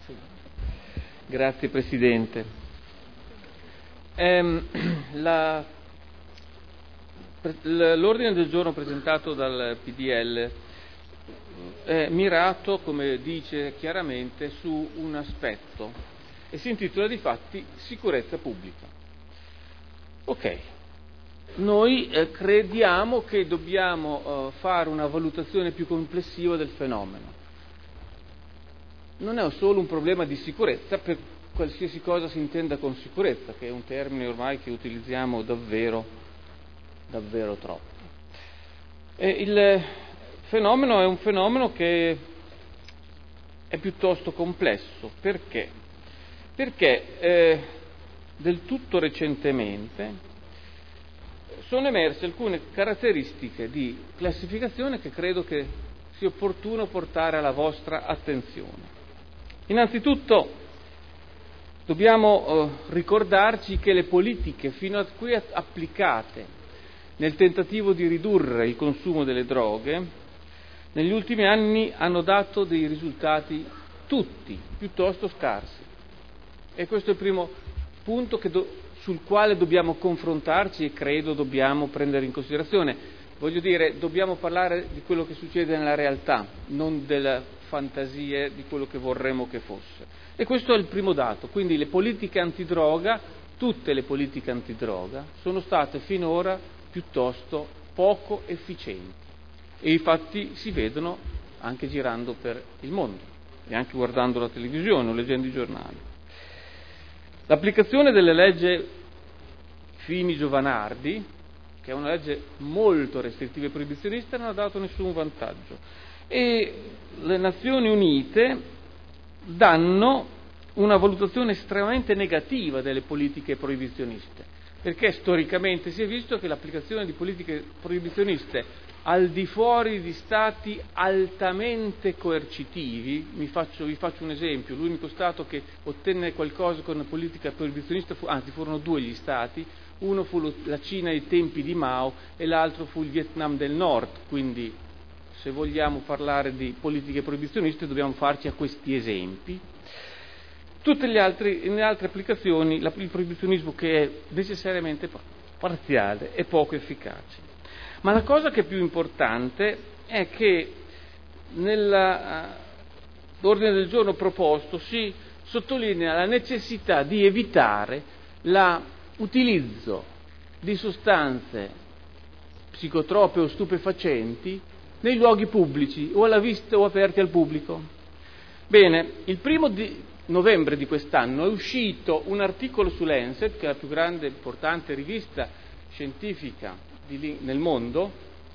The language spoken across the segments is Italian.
Sì. Grazie Presidente. L'ordine del giorno presentato dal PDL è mirato, come dice chiaramente, su un aspetto e si intitola difatti sicurezza pubblica. Ok, noi crediamo che dobbiamo fare una valutazione più complessiva del fenomeno. Non è solo un problema di sicurezza, per qualsiasi cosa si intenda con sicurezza, che è un termine ormai che utilizziamo davvero troppo. Il fenomeno è un fenomeno che è piuttosto complesso. Perché? Perché del tutto recentemente sono emerse alcune caratteristiche di classificazione che credo che sia opportuno portare alla vostra attenzione. Innanzitutto dobbiamo ricordarci che le politiche fino a qui applicate nel tentativo di ridurre il consumo delle droghe negli ultimi anni hanno dato dei risultati tutti piuttosto scarsi. E questo è il primo punto sul quale dobbiamo confrontarci e credo dobbiamo prendere in considerazione. Voglio dire, dobbiamo parlare di quello che succede nella realtà, non delle fantasie di quello che vorremmo che fosse. E questo è il primo dato. Quindi le politiche antidroga, tutte le politiche antidroga, sono state finora piuttosto poco efficienti. E i fatti si vedono anche girando per il mondo e anche guardando la televisione o leggendo i giornali. L'applicazione della legge Fini-Giovanardi, che è una legge molto restrittiva e proibizionista, non ha dato nessun vantaggio. E le Nazioni Unite danno una valutazione estremamente negativa delle politiche proibizioniste, perché storicamente si è visto che l'applicazione di politiche proibizioniste al di fuori di stati altamente coercitivi, vi faccio un esempio, l'unico Stato che ottenne qualcosa con una politica proibizionista furono due gli Stati, uno fu la Cina ai tempi di Mao e l'altro fu il Vietnam del Nord, quindi se vogliamo parlare di politiche proibizioniste dobbiamo farci a questi esempi. Tutte le altre applicazioni il proibizionismo che è necessariamente parziale e poco efficace. Ma la cosa che è più importante è che nell'ordine del giorno proposto si sottolinea la necessità di evitare l'utilizzo di sostanze psicotrope o stupefacenti nei luoghi pubblici o alla vista o aperti al pubblico. Bene, il 1° novembre di quest'anno è uscito un articolo su Lancet, che è la più grande e importante rivista scientifica nel mondo,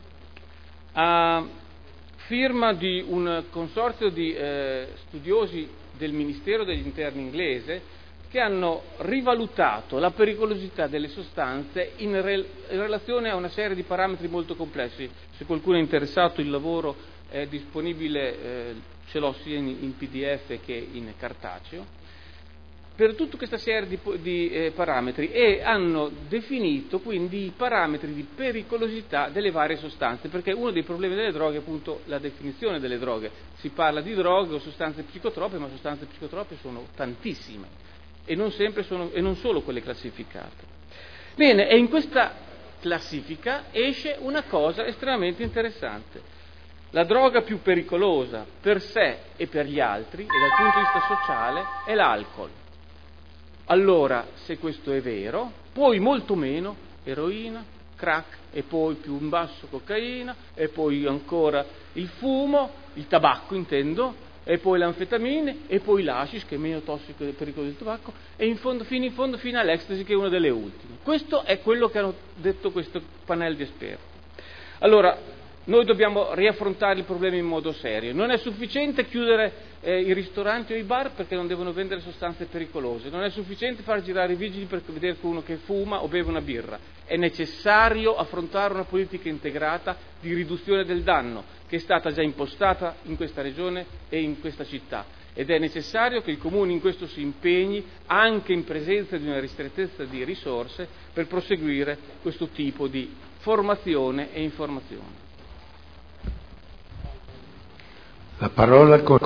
a firma di un consorzio di studiosi del Ministero degli Interni inglese che hanno rivalutato la pericolosità delle sostanze in relazione a una serie di parametri molto complessi. Se qualcuno è interessato, il lavoro è disponibile, ce l'ho sia in PDF che in cartaceo, per tutta questa serie di parametri, e hanno definito quindi i parametri di pericolosità delle varie sostanze, perché uno dei problemi delle droghe è appunto la definizione delle droghe. Si parla di droghe o sostanze psicotrope, ma sostanze psicotrope sono tantissime e non solo quelle classificate. Bene, e in questa classifica esce una cosa estremamente interessante. La droga più pericolosa per sé e per gli altri e dal punto di vista sociale è l'alcol. Allora, se questo è vero, poi molto meno eroina, crack, e poi più in basso cocaina, e poi ancora il fumo, il tabacco intendo, e poi l'anfetamine, e poi l'hashish, che è meno tossico e pericoloso del tabacco, e fino all'ecstasy, che è una delle ultime. Questo è quello che hanno detto questo panel di esperti. Allora, noi dobbiamo riaffrontare il problema in modo serio. Non è sufficiente chiudere i ristoranti o i bar perché non devono vendere sostanze pericolose. Non è sufficiente far girare i vigili per vedere uno che fuma o beve una birra. È necessario affrontare una politica integrata di riduzione del danno che è stata già impostata in questa regione e in questa città. Ed è necessario che il Comune in questo si impegni anche in presenza di una ristrettezza di risorse per proseguire questo tipo di formazione e informazione. La parola